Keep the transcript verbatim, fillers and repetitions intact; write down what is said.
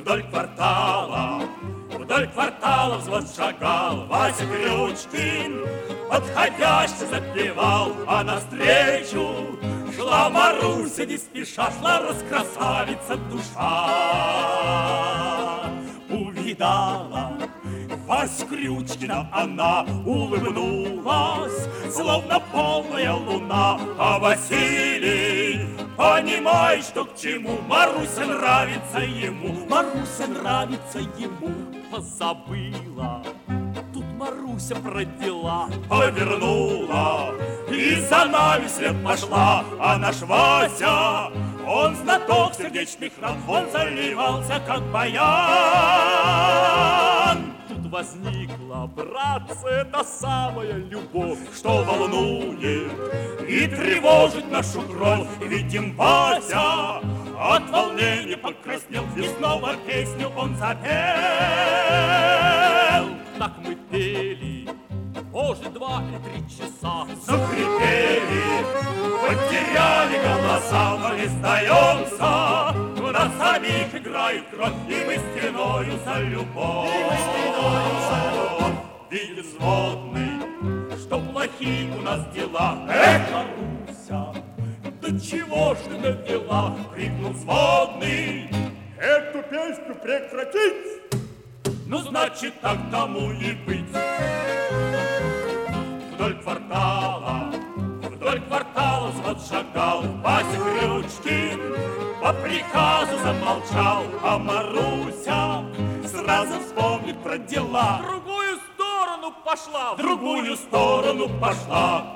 Вдоль квартала, вдоль квартала взвод шагал Вася Крючкин, подходящий запевал, а навстречу шла Маруся не спеша, шла раскрасавица душа. Увидала Вась Крючкина, она улыбнулась, словно полная луна. А Василий, понимай, что к чему, Маруся нравится ему, Маруся нравится ему. Позабыла тут Маруся про дела, повернула и за нами вслед пошла. А наш Вася, он знаток сердечных ран, он заливался, как баян. Тут возникла, братцы, эта самая любовь, что волнует и тревожит нашу кровь. Видим, Вася от волнения покраснел, и снова песню он запел. Так мы пели, может, два или три часа, захрипели, потеряли голоса, но не сдаемся, у нас самих играет кровь, и мы стеною за любовь. Видит взводный, что плохие у нас дела. Эх, Маруся, да чего ж ты навела? Крикнул взводный, эту песню прекратить. Ну, значит, так тому и быть. Вдоль квартала, вдоль квартала взвод шагал Вася Крючкин, по приказу замолчал. А Маруся сразу вспомнит про дела, в другую сторону пошла, в другую сторону пошла.